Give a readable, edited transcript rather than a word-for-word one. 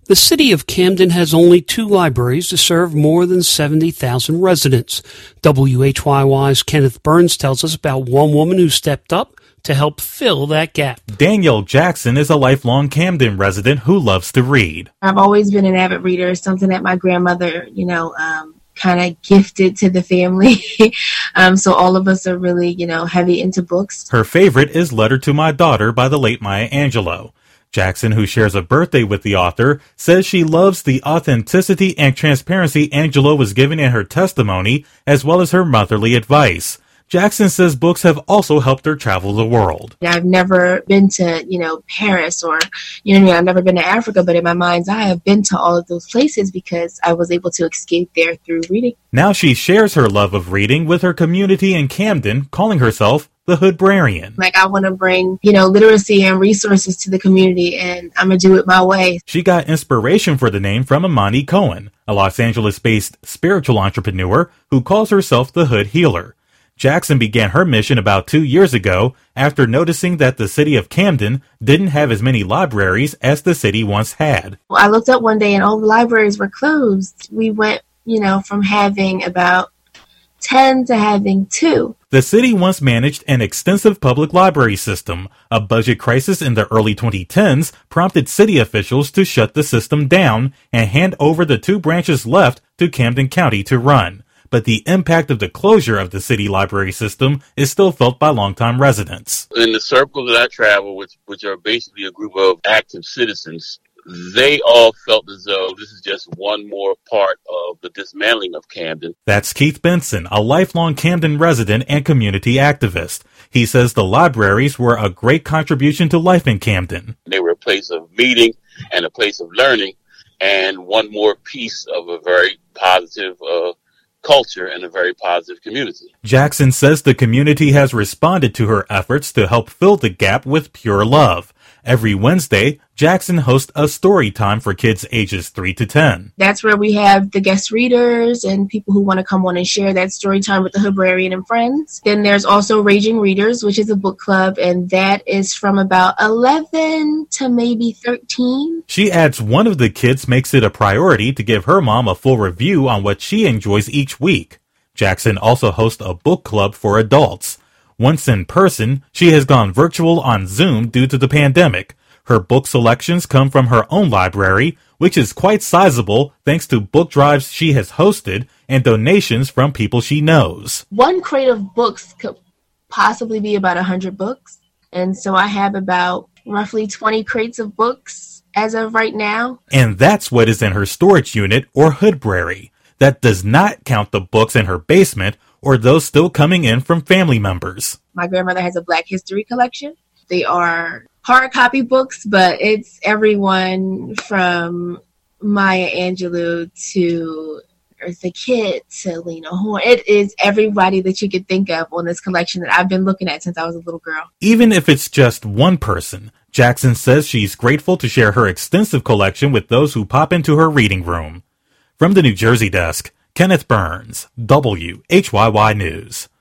The city of Camden has only 2 libraries to serve more than 70,000 residents. WHYY's Kenneth Burns tells us about one woman who stepped up to help fill that gap. Danielle Jackson is a lifelong Camden resident who loves to read. I've always been an avid reader, something that my grandmother, kind of gifted to the family. So all of us are really, heavy into books. Her favorite is Letter to My Daughter by the late Maya Angelou. Jackson, who shares a birthday with the author, says she loves the authenticity and transparency Angelou was given in her testimony, as well as her motherly advice. Jackson says books have also helped her travel the world. I've never been to, Paris or, I've never been to Africa, but in my mind's eye, I've been to all of those places because I was able to escape there through reading. Now she shares her love of reading with her community in Camden, calling herself the Hoodbrarian. I want to bring, literacy and resources to the community, and I'm going to do it my way. She got inspiration for the name from Imani Cohen, a Los Angeles-based spiritual entrepreneur who calls herself the Hood Healer. Jackson began her mission about 2 years ago after noticing that the city of Camden didn't have as many libraries as the city once had. Well, I looked up one day and all the libraries were closed. We went, from having about 10 to having 2. The city once managed an extensive public library system. A budget crisis in the early 2010s prompted city officials to shut the system down and hand over the 2 branches left to Camden County to run. But the impact of the closure of the city library system is still felt by longtime residents. In the circles that I travel, which are basically a group of active citizens, they all felt as though this is just one more part of the dismantling of Camden. That's Keith Benson, a lifelong Camden resident and community activist. He says the libraries were a great contribution to life in Camden. They were a place of meeting and a place of learning, and one more piece of a very positive culture and a very positive community. Jackson says the community has responded to her efforts to help fill the gap with pure love. Every Wednesday, Jackson hosts a story time for kids ages 3 to 10. That's where we have the guest readers and people who want to come on and share that story time with the Hoodbrarian and friends. Then there's also Raging Readers, which is a book club, and that is from about 11 to maybe 13. She adds one of the kids makes it a priority to give her mom a full review on what she enjoys each week. Jackson also hosts a book club for adults. Once in person, she has gone virtual on Zoom due to the pandemic. Her book selections come from her own library, which is quite sizable thanks to book drives she has hosted and donations from people she knows. One crate of books could possibly be about 100 books. And so I have about roughly 20 crates of books as of right now. And that's what is in her storage unit or Hoodbrary. That does not count the books in her basement or those still coming in from family members. My grandmother has a Black History collection. They are hard copy books, but it's everyone from Maya Angelou to Eartha Kitt to Lena Horne. It is everybody that you could think of on this collection that I've been looking at since I was a little girl. Even if it's just one person, Jackson says she's grateful to share her extensive collection with those who pop into her reading room. From the New Jersey desk, Kenneth Burns, WHYY News.